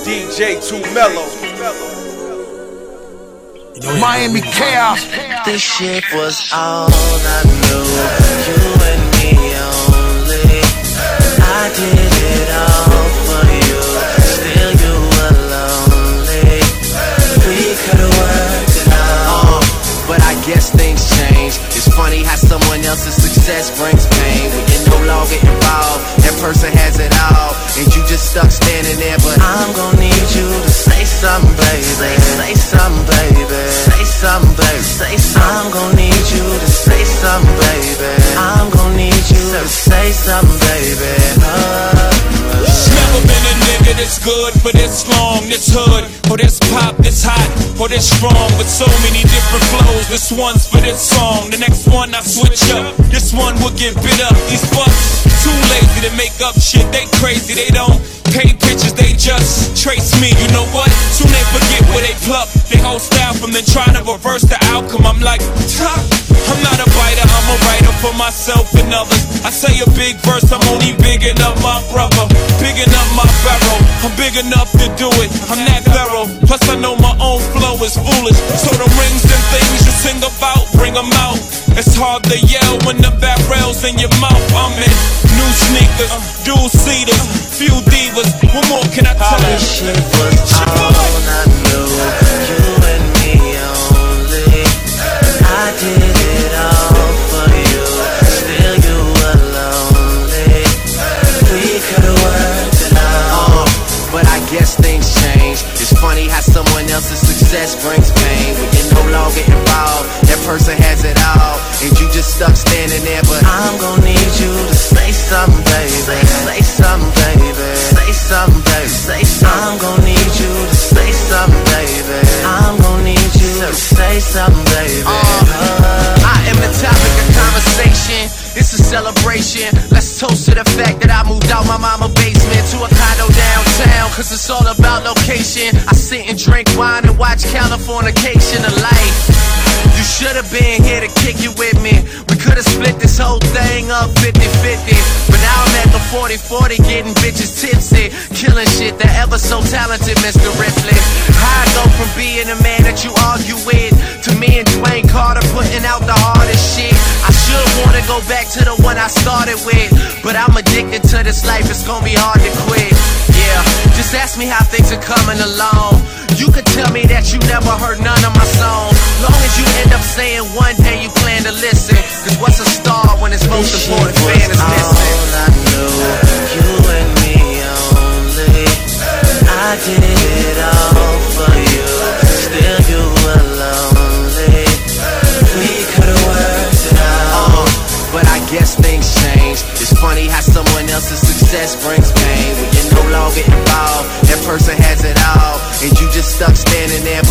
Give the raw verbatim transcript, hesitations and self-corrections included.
D J Too Mellow. Miami Chaos. This shit was all I knew. You and me only. I did it all for you. Still you were lonely. We could've worked it out, uh, but I guess things change. It's funny how someone else's success brings pain. When you're no longer involved, that person has it all, and you just stuck standing there. But I'm gonna need you to say something, baby. Say, say something, baby. Say something, baby. Say something. I'm gonna need you to say something, baby. I'm gonna need you to say something, baby. Uh, Never been a nigga that's good for this long, this hood, or this pop, this hot, or this strong, with so many different flows. This one's for this song, the next one I switch up. This one will get bit up. These fucks too lazy to make up shit. They crazy, they don't paint pictures, they just trace me. You know what? Soon they forget where they pluck. They whole style from then trying to reverse the outcome. I'm like, Tuck. I'm not a biter, I'm a writer for myself and others. I say a big verse, I'm only big enough my brother, big enough my barrel. I'm big enough to do it, I'm that thorough. Plus I know my own flow is foolish. So the rings and things you sing about, bring them out. It's hard to yell when the barrel's in your mouth. I'm in new sneakers, dual seaters, few divas. What more can I tell you? This shit was all I knew. You and me only. I did it all for you. Still you were lonely. We could've worked it out, uh, but I guess things change. It's funny how someone else's success brings pain. When you're no longer involved, that person has it all, and you just stuck standing there. But I'm gonna need you to say something, baby. Say, say something, baby. Say something, baby. Say something. I'm gonna need you to say something, baby. I'm gonna need you to say something, baby. Uh, I am the topic of conversation. It's a celebration. Let's toast to the fact that I moved out my mama's basement to a condo downtown, cause it's all about location. I sit and drink wine and watch Californication of life. You should've been here to kick it with me. We could've split this whole thing up fifty fifty. But now I'm at the forty forty getting bitches tipsy, killing shit, the ever so talented Mister Ripley. How I go from being a man that you argue with to me and Dwayne Carter putting out the hardest shit. I should wanna go back to the one I started with, but I'm addicted to this life, it's gonna be hard to quit. Yeah, just ask me how things are coming along. You could tell me that you never heard none of my songs, long as you end up saying one day you plan to listen. Cause what's a star when its most this important shit fan is was missing? All I knew, you and me only. I did it all for you. Still you were lonely. We could've worked it out, uh, but I guess things change. It's funny how someone else's success brings pain. When you're no longer involved, that person has it all, and you just stuck standing there.